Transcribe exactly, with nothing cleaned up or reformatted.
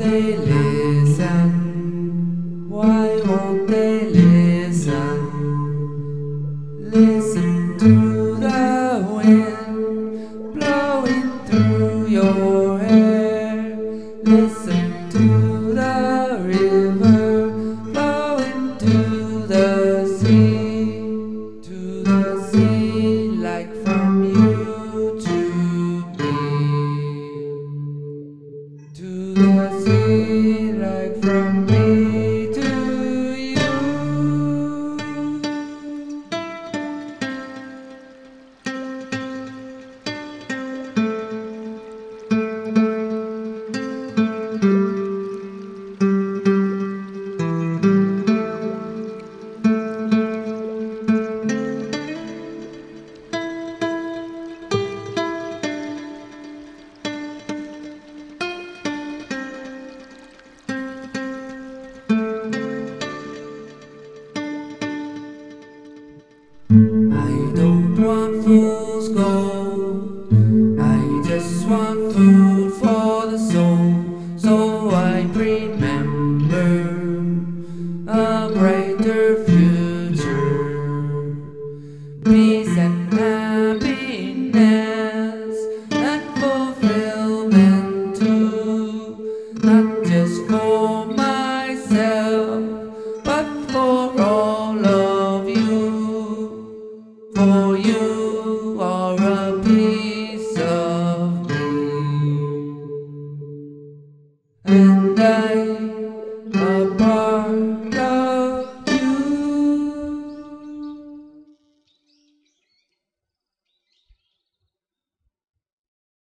they listen? Why won't they listen? Listen to the wind blowing through your hair. Listen to the river flowing to the sea. To the sea, like from you to me. To the sea, like from me.